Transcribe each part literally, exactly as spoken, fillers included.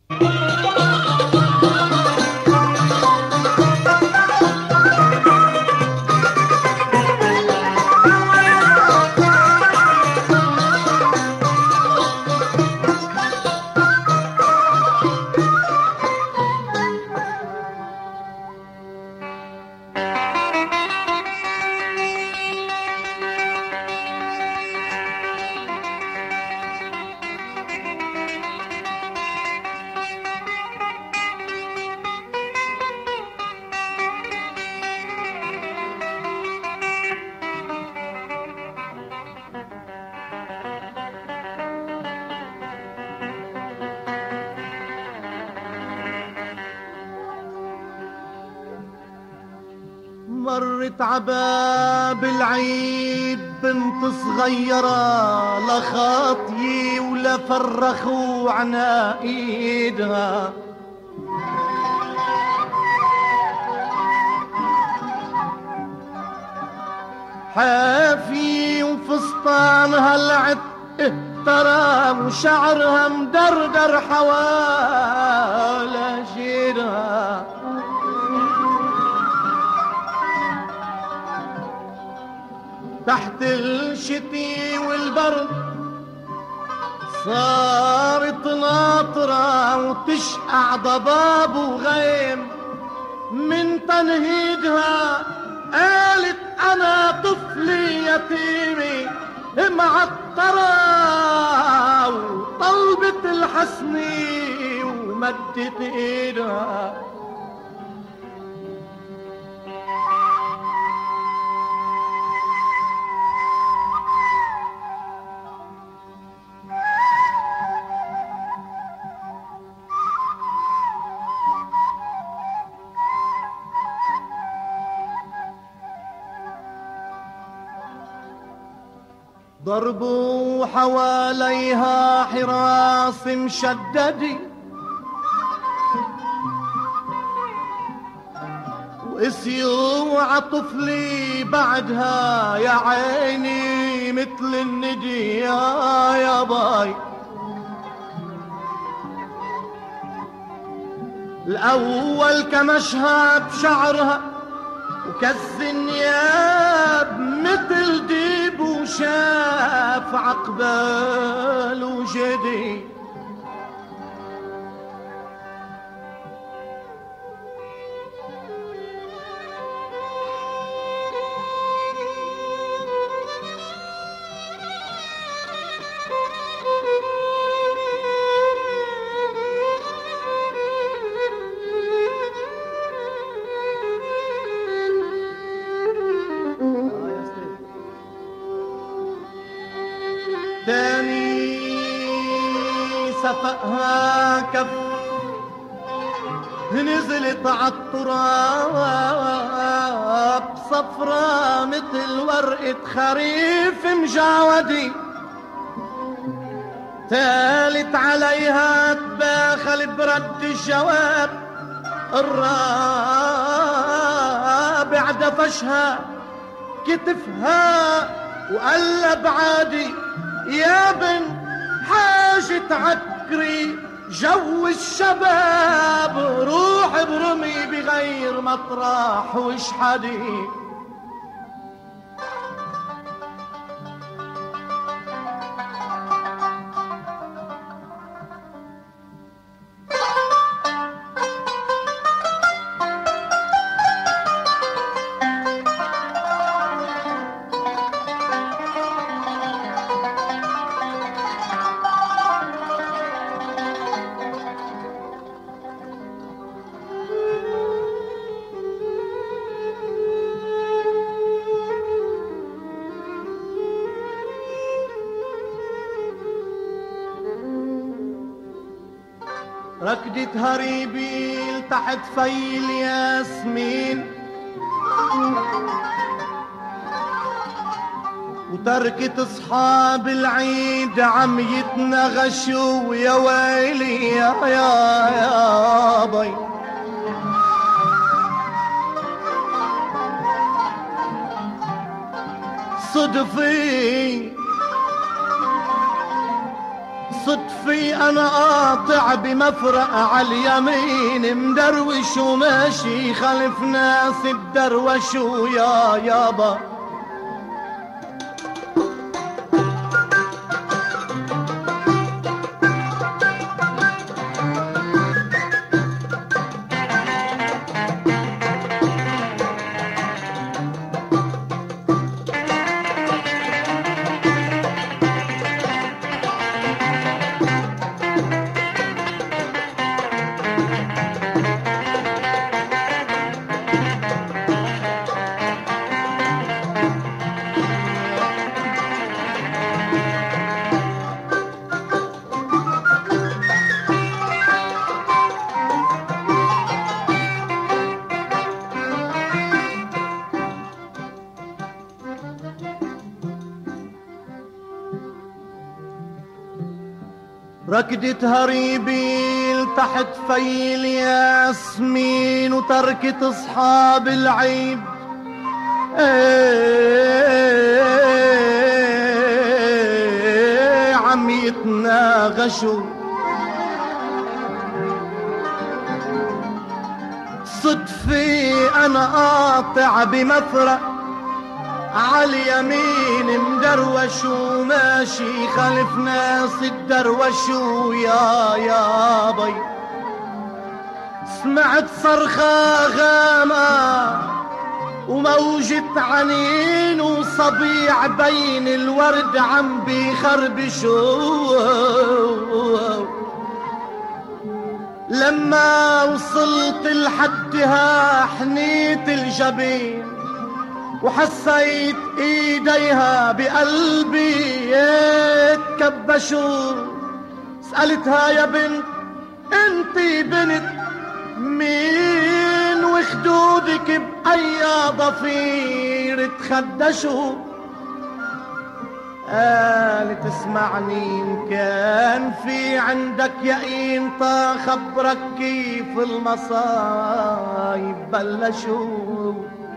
مرت عباب العيد بنت صغيرة لا خاطية ولا فرخوا عنا ايدها، حافي وفستانها العت اهترى وشعرها مدردر حوالى جيرها، تحت الشتي والبرد صارت ناطرة وتشقع ضباب وغيم من تنهيدها. قالت أنا طفلي يتيمي معطرة وطلبت الحسني ومدت ايدها، ضربوا حواليها حراس مشدد وقسيوا عطفلي بعدها يا عيني مثل الندي يا يا باي. الأول كمشها بشعرها وكز النياب مثل ديب وشاف عقبال وجدي، تاني سفقها كف نزلت عالتراب صفرة مثل ورقة خريف مجاودي، تالت عليها تباخل برد الجواب. الرابع دفشها كتفها وقلب عادي يا بن حاجة عكري جو الشباب، روح برمي بغير مطرح واشحدي. ركضت هريبيل تحت في الياسمين وتركت اصحاب العيد عم يتنغشوا يا ويلي يا يا يا بي. صدفي صدفي انا قاطع بمفرق عاليمين، مدروش وماشي خلف ناس الدروشوا يا يابا. ركضت هريبيل تحت في الياسمين وتركت اصحاب العيب. ايه عم يتناغشوا صدفي انا قاطع بمفرق عاليمين، مدروش وماشي خلف ناس الدروش يا يابي. سمعت صرخة غامة وموجة عنين وصبيع بين الورد عم بيخربشوا. لما وصلت لحدها حنيت الجبين وحسيت ايديها بقلبي يتكبشوا. سألتها يا بنت انتي بنت مين وخدودك بأي ضفير تخدشوا؟ قالت اسمعني إن كان في عندك يقين تا خبرك كيف المصايب بلشوا.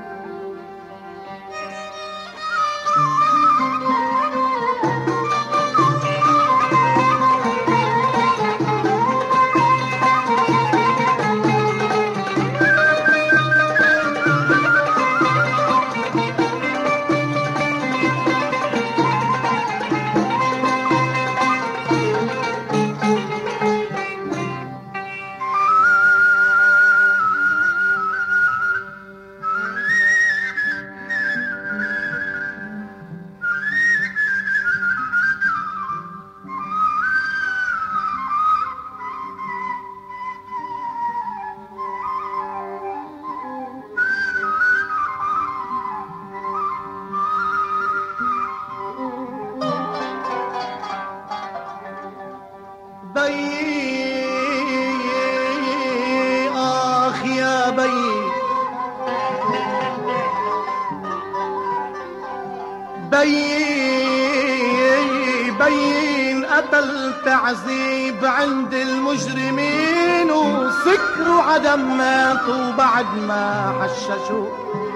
آخ يا بي بي بين قتل تعذيب عند المجرمين وسكروا عدم ماتوا بعد ما حششوا.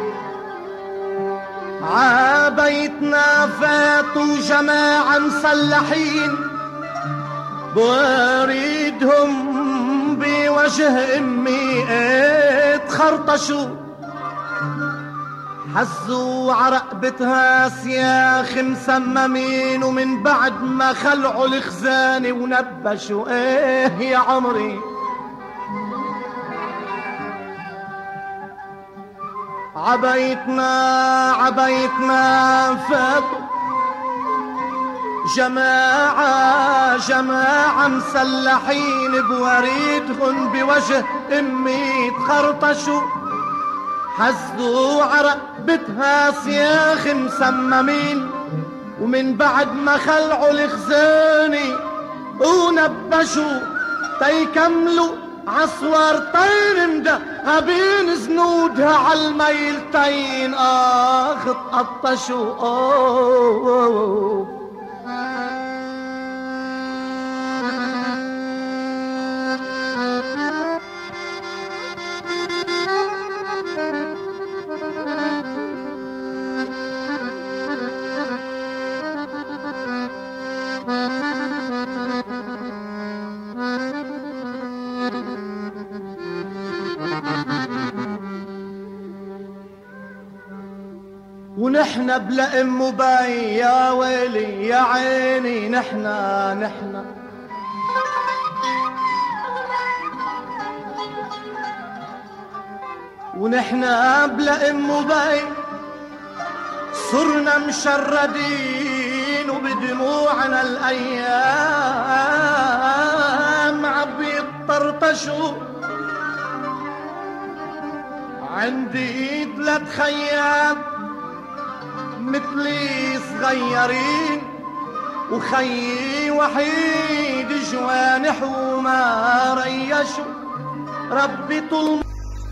عبيتنا فاتوا جماعة مسلحين بوريدهم بوجه امي اتخرطشوا. حزوا عرقبتها سياخ مسممين ومن بعد ما خلعوا الخزانة ونبشوا. ايه يا عمري عبيتنا عبيتنا فاتوا جماعة جماعة مسلحين بوريدهم بوجه امي تخرطشوا. حزوا عرقبتها سياخ مسممين ومن بعد ما خلعوا الخزانة ونبشوا تيكملوا عصوار طير مدهبين زنودها عالميلتين. اخ تقطشوا. أوه ونحن بلا ام وبي يا ويلي يا عيني نحنا نحنا ونحن بلا ام وبي صرنا مشردين وبدموعنا الايام عبي طرطشوا عندي ثلاث خيام مثلي صغيرين وخيي وحيد جوانح وما ريشوا ربي طول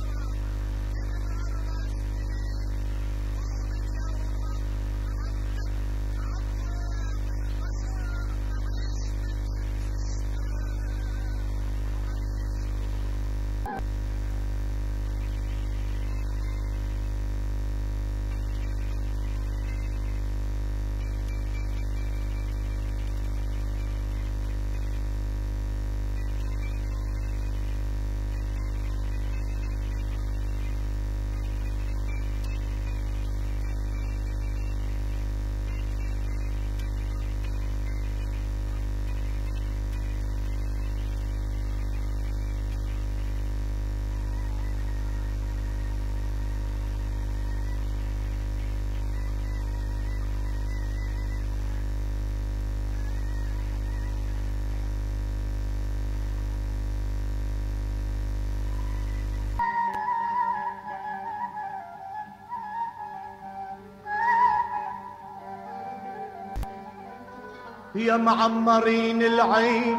يا معمرين العين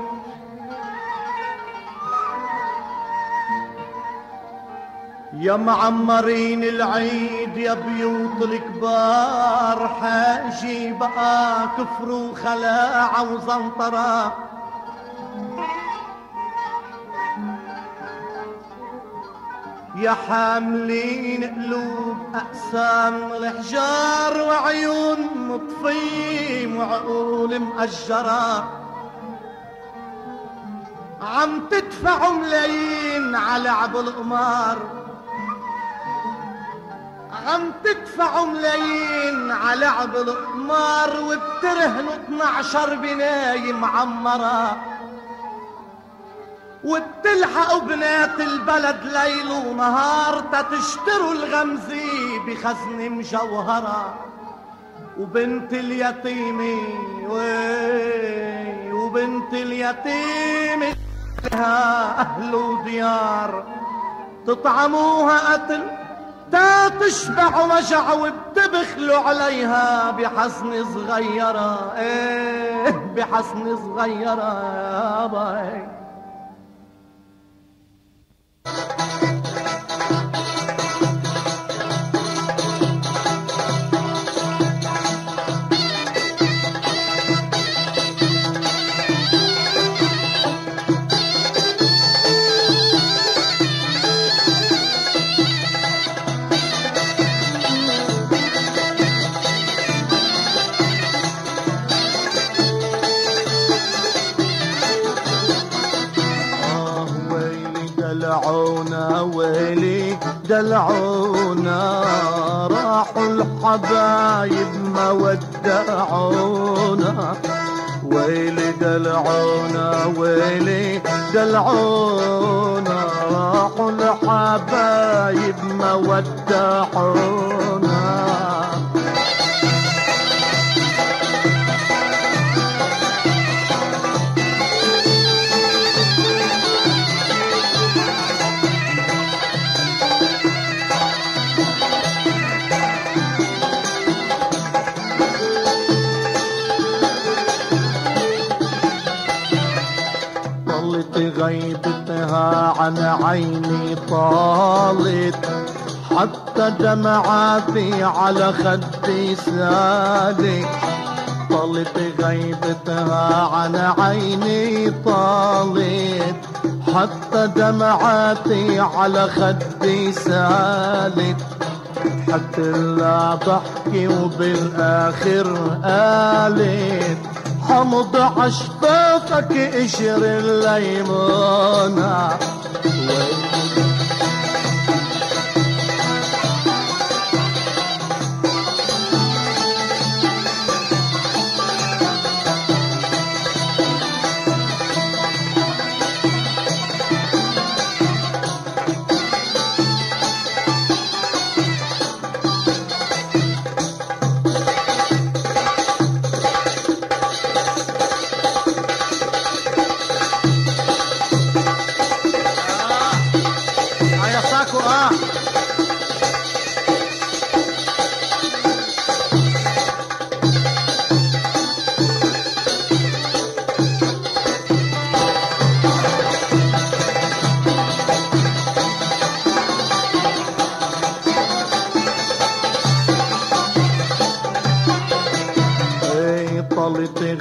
يا معمرين العيد يا بيوت الكبار حاجي بقى كفر وخلاعة وزنطرة يا حاملين قلوب أقسام الحجار وعيون مطفية وعقول مأجرة عم تدفعوا ملايين على لعب القمار عم تدفعوا ملايين على لعب القمار وبترهنوا اثنعشر بناية معمرة وبتلحقوا بنات البلد ليل ونهار تتشتروا الغمزة بخزن مجوهرة وبنت اليتيمة وي وبنت اليتيمة لها أهل وديار تطعموها قتل تا تشبع وجع وبتبخلوا عليها بحزن صغيرة ايه بحزن صغيرة يا باي دلعونا ويلي دلعونا راحوا الحبايب ما ودعونا ويلي دلعونا ويلي دلعونا راحوا الحبايب ما ودعونا غيبتها عن عيني طالت حتى دمعاتي على خدي سالت طالت غيبتها عن عيني طالت حتى دمعاتي على خدي سالت حتى لا بحكي وبالاخر قالت حمض عشطتك قشر الليمونة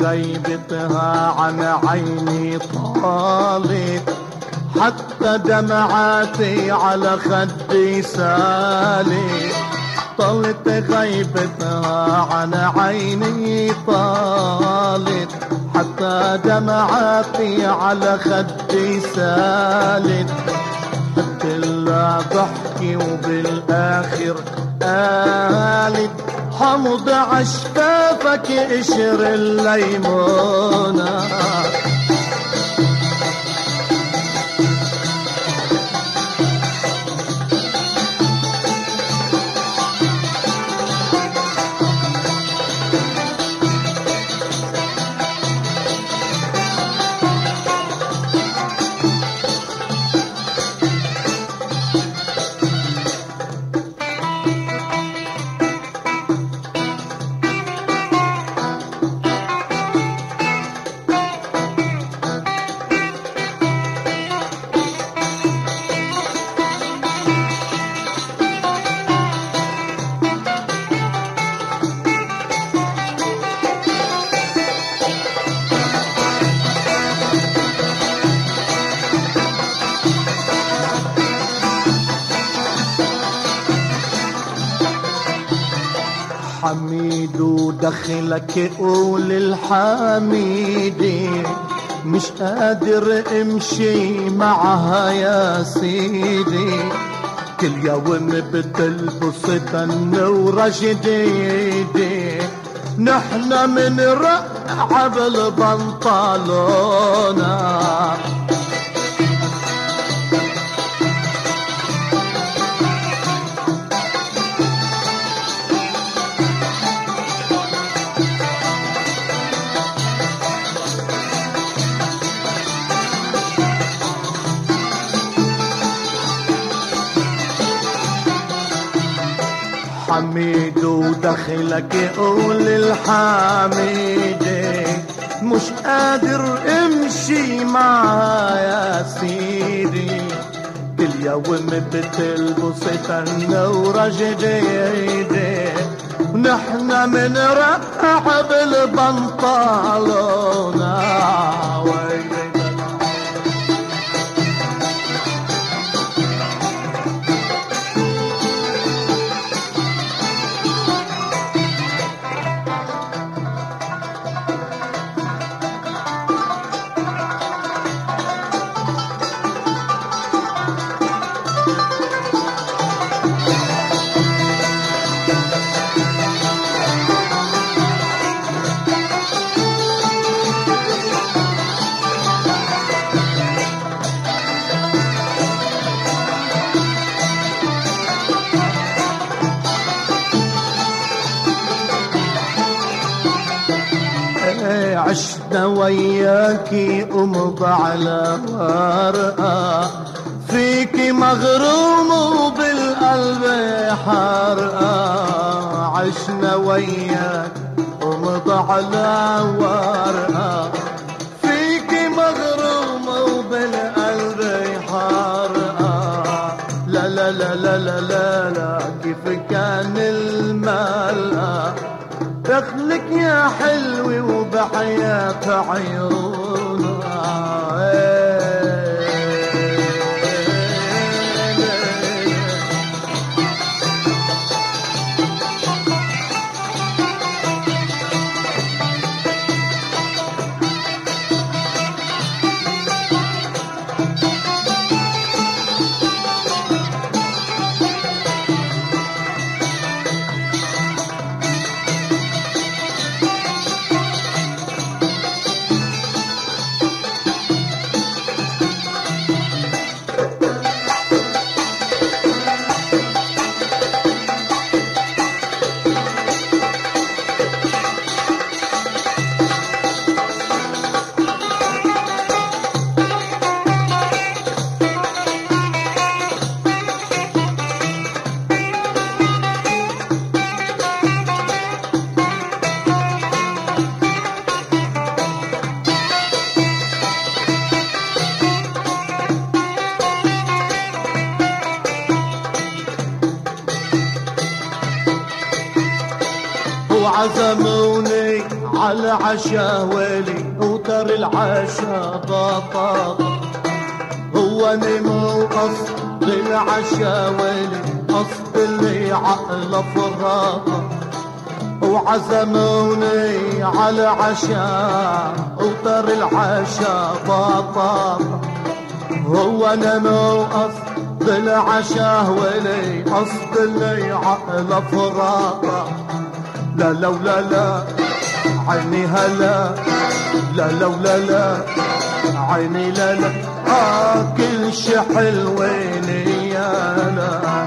غيبتها عن عيني طالت، حتى دمعاتي على خدي سالت. طلت غيبتها عن عيني طالت، حتى دمعاتي على خدي سالت. قلتلها ضحكي وبالاخر قالت حمض عشفافك قشر الليمونة. حميد ودخلك قول الحميدي، مش قادر امشي معها يا سيدي. كل يوم بتلبس تنورة جديدة، نحن من رقع بالبنطلونة. حميد ودخلك قول الحميدي، مش قادر امشي معها يا سيدي. كل يوم بتلبس تنورة جديدة، ونحن من رقع بالبنطلونة. عشنا وياكي أمض على ورقة، فيكي مغروم وبالقلب حرقة. عشنا وياك أمض على ورقة، فيكي مغروم وبالقلب حرقة. لا لا لا لا لا لا, لا كيف كان الملقى دخلك يا حلوي وبحياة عيونها. عزموني على عشا ويلي وتر العشا بطاطا هو نمو قصد العشا ويلي قصد اللي عقله فراطه وعزموني على عشا وطر العشا بطاطا هو نمو قصد العشا ولي قصد اللي عقله فراطه لا لا ولا لا عيني هلا لا لا ولا لا عيني لا لا آه كل شي حلوين يا لا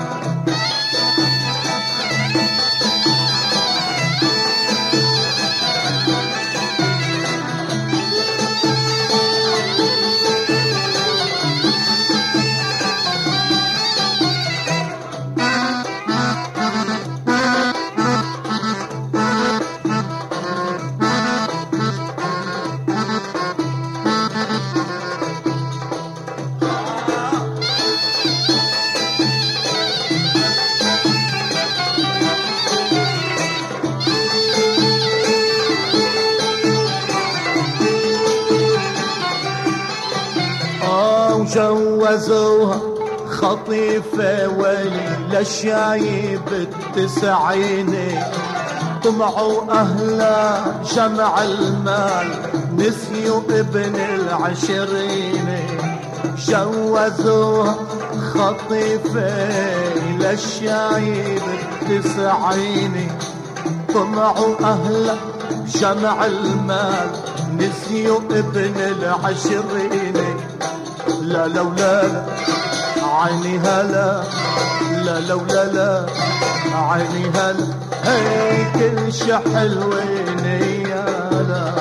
جوزوها خطيفة ولي للشايب التسعيني طمعوا أهلا جمع المال نسيوا ابن العشريني جوزوها خطيفة للشايب التسعيني طمعوا أهلا جمع المال نسيوا ابن العشريني لا لا ولا لا عيني هلا لا لا ولا لا عيني هلا هي كل شي حلوين يا لا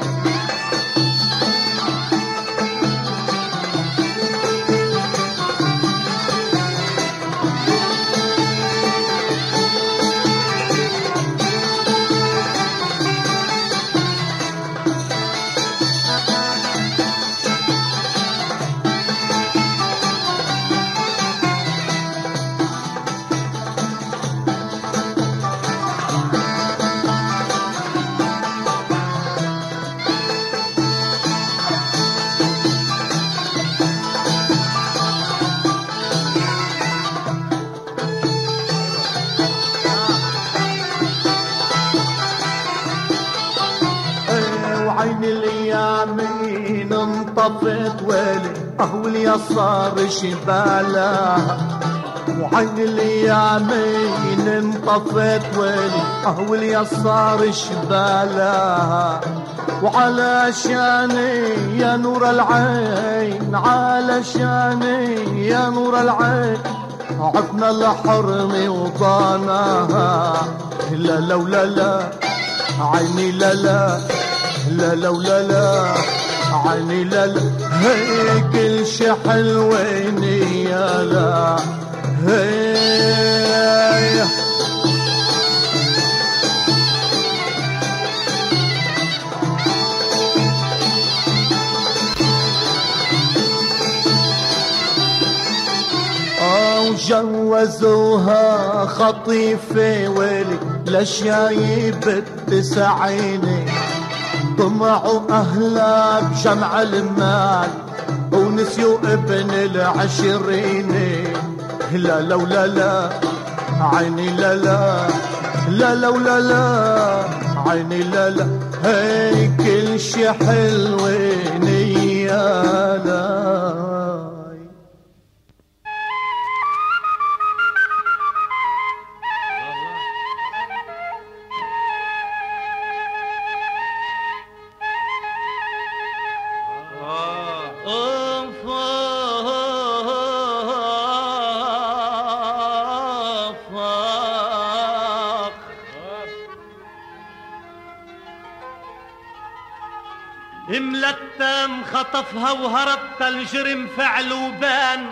عين اليمين انطفت ويلي اهو اليسار شبالها وعين اليمين انطفت ويلي اهو اليسار شبالها وعلشاني يا نور العين علشاني يا نور العين عفنا الحرم وضاناها لا لا ولا لا عيني لا لا لا لا ولا لا عيني لا لا هي كل شي حلوين يا لا هي جوزوها خطيفة ويلي للشايب التسعيني طمعوا أهلا بجمع المال ونسيوا ابن العشريني لا لا ولا لا عيني لا لا لا لا ولا لا عيني لا لا هي كل شي حلوين يا لا ملتم خطفها وهربت الجرم فعل وبان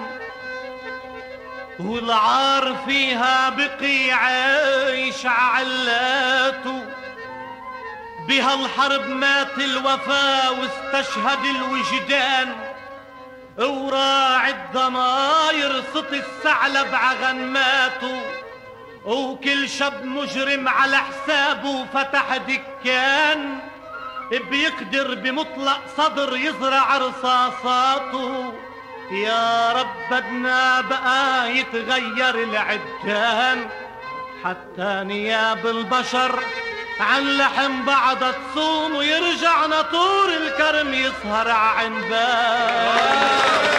والعار فيها بقي عيش علاته بهالحرب مات الوفا واستشهد الوجدان وراعي الضماير صوت الثعلب عغنماته وكل شاب مجرم على حسابه فتح دكان بيقدر بمطلق صدر يزرع رصاصاته. يا رب بدنا بقى يتغير العدان، حتى نياب البشر عن لحم بعض تصوم، ويرجع نطور الكرم يسهر عنبان.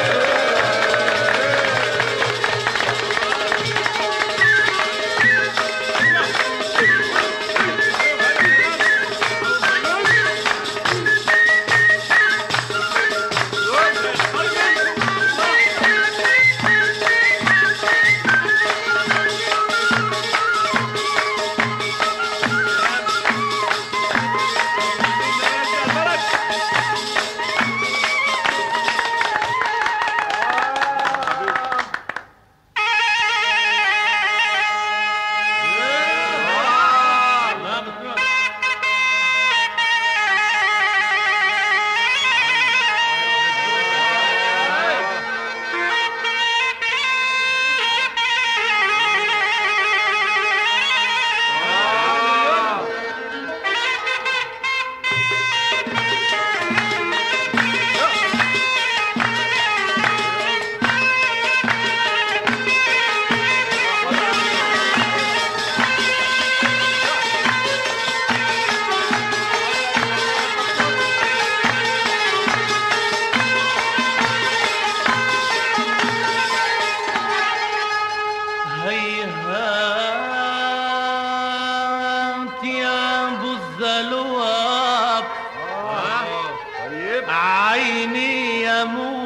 عيني يا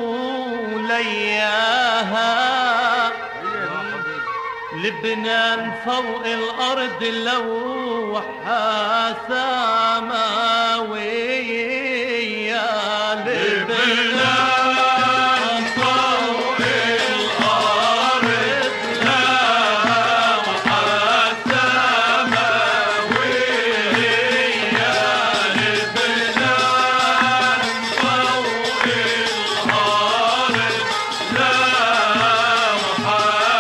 مولياها، لبنان فوق الأرض لوحة سماوية. لبنان فوق الأرض لوحة سماوية. لبنان فوق الأرض لوحة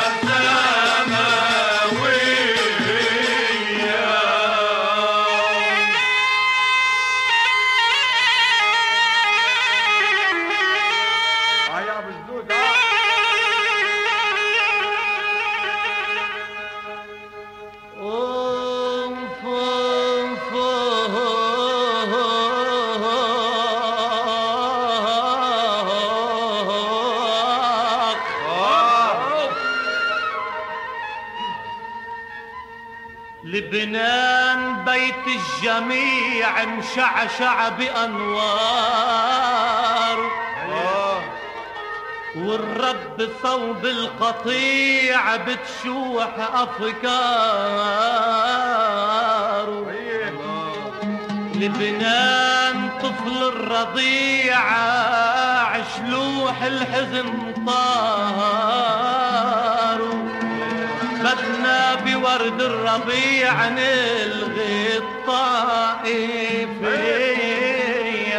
لبنان بيت الجميع مشعشع بأنوار، والرب صوب القطيع بتشوح أفكار. لبنان طفل الرضيع عشلوح الحزن طار، بدنا بورد الربيع نلغي الطائفية.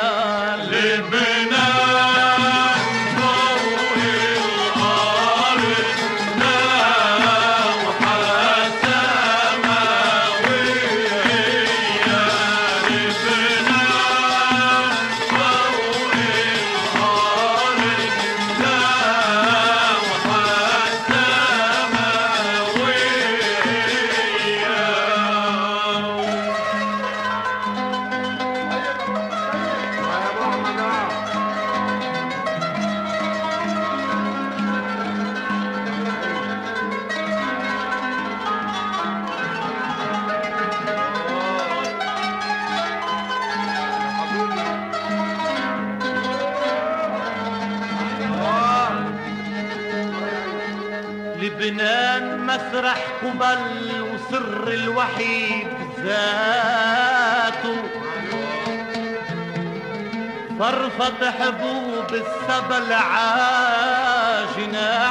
لبنان فوق الأرض لوحة سماوية. لبنان فوق الأرض لوحة لبنان مسرح قبل وسر الوحيد ذاته، فرفت حبوب السبل عاجنة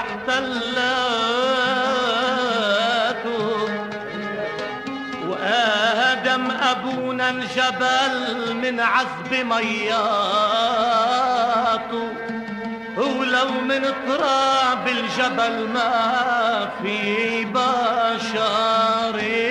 احتلاته، وآدم أبونا انجبل من عذب مياته، ولو من تراب الجبل ما في بشر